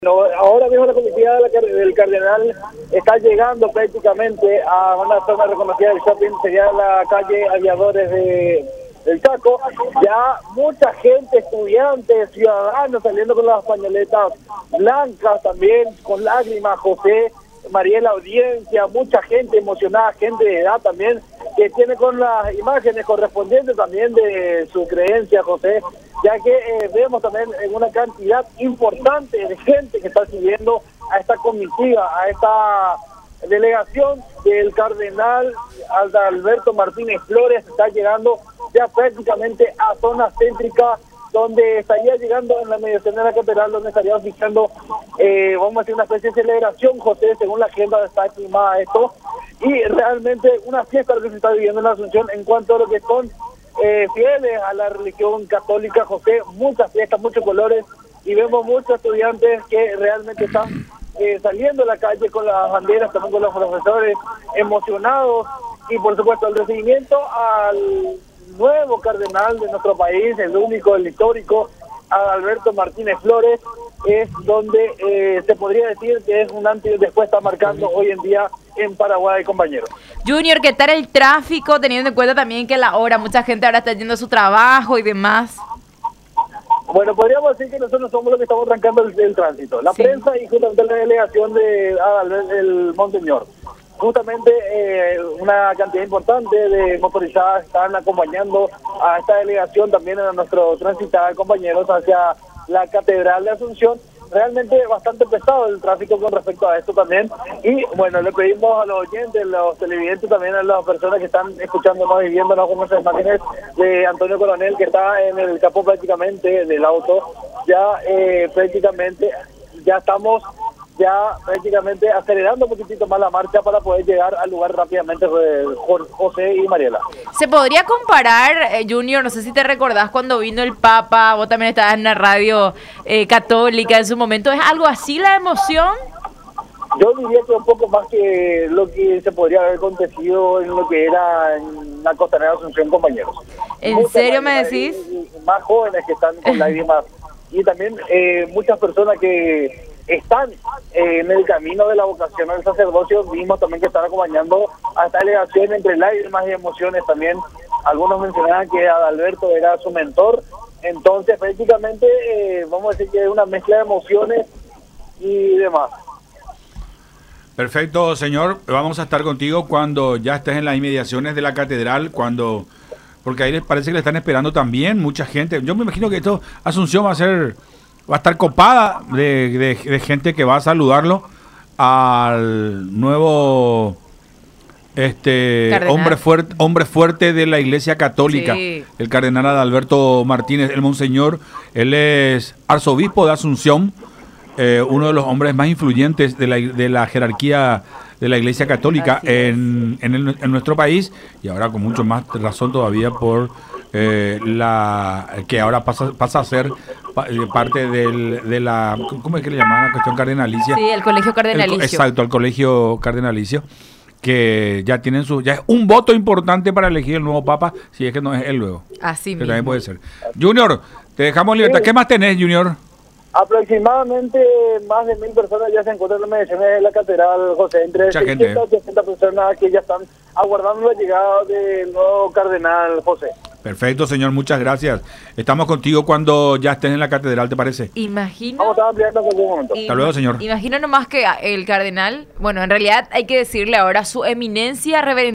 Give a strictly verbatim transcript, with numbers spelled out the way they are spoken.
No, ahora mismo la comitiva de la, del Cardenal está llegando prácticamente a una zona reconocida del shopping, sería la calle Aviadores de, del Chaco. Ya mucha gente, estudiantes, ciudadanos saliendo con las pañoletas blancas también, con lágrimas, José, Mariela, audiencia, mucha gente emocionada, gente de edad también, que tiene con las imágenes correspondientes también de su creencia, José, ya que eh, vemos también en una cantidad importante de gente que está siguiendo a esta comitiva, a esta delegación del Cardenal Adalberto Martínez Flores. Está llegando ya prácticamente a zona céntrica, donde estaría llegando en la mediación de la catedral, donde estaría oficiando, eh, vamos a decir, una especie de celebración, José, según la agenda está estimada esto, y realmente una fiesta que se está viviendo en la Asunción en cuanto a lo que son eh, fieles a la religión católica, José, muchas fiestas, muchos colores, y vemos muchos estudiantes que realmente están eh, saliendo a la calle con las banderas, también con los profesores, emocionados, y por supuesto el recibimiento al nuevo cardenal de nuestro país, el único, el histórico, Adalberto Martínez Flores, es donde eh, se podría decir que es un antes y después está marcando hoy en día en Paraguay, compañeros. Junior, ¿qué tal el tráfico, teniendo en cuenta también que la hora, mucha gente ahora está yendo a su trabajo y demás? Bueno, podríamos decir que nosotros somos los que estamos arrancando el, el tránsito, la sí. prensa y justamente la delegación de Adalberto, el Monseñor. Justamente eh, una cantidad importante de motorizadas están acompañando a esta delegación, también a nuestro transitar compañeros hacia la Catedral de Asunción. Realmente bastante pesado el tráfico con respecto a esto también. Y bueno, le pedimos a los oyentes, los televidentes, también a las personas que están escuchándonos y viéndonos con nuestras imágenes de Antonio Coronel, que está en el capó prácticamente del auto. Ya eh, prácticamente, ya estamos... ya prácticamente acelerando un poquitito más la marcha para poder llegar al lugar rápidamente, José y Mariela. ¿Se podría comparar, eh, Junior, no sé si te recordás cuando vino el Papa, vos también estabas en la radio eh, católica en su momento, ¿es algo así la emoción? Yo diría que un poco más que lo que se podría haber acontecido en lo que era en la Costanera de Asunción, compañeros. ¿En Muchas serio me decís? Más jóvenes que están con lágrimas y también eh, muchas personas que están eh, en el camino de la vocación al sacerdocio, mismos también que están acompañando a esta delegación entre lágrimas y emociones también. Algunos mencionaban que Adalberto era su mentor, entonces prácticamente eh, vamos a decir que es una mezcla de emociones y demás. Perfecto, señor, vamos a estar contigo cuando ya estés en las inmediaciones de la catedral, cuando porque ahí les parece que le están esperando también mucha gente. Yo me imagino que esto, Asunción va a ser... va a estar copada de, de, de gente que va a saludarlo al nuevo este hombre fuerte hombre fuerte de la Iglesia Católica, sí. El cardenal Adalberto Martínez, el monseñor. Él es arzobispo de Asunción, eh, uno de los hombres más influyentes de la, de la jerarquía de la Iglesia Católica en, en, el, en nuestro país, y ahora con mucho más razón todavía por eh, la que ahora pasa pasa a ser parte del, de la, ¿cómo es que le llaman? La cuestión cardenalicia. Sí, el colegio cardenalicio. El, exacto, el colegio cardenalicio, que ya tienen su, ya es un voto importante para elegir el nuevo papa, si es que no es él luego. Así mismo. También puede ser. Junior, te dejamos libertad. Sí. ¿Qué más tenés, Junior? Aproximadamente más de mil personas ya se encuentran en las mediaciones de la catedral, José, entre seiscientas y ochocientas personas que ya están aguardando la llegada del nuevo cardenal, José. Perfecto, señor, muchas gracias. Estamos contigo cuando ya estés en la catedral, ¿te parece? Imagino. Vamos a ampliar en algún momento. Hasta luego, señor. Imagino nomás que el cardenal, bueno, en realidad hay que decirle ahora su eminencia reverenda.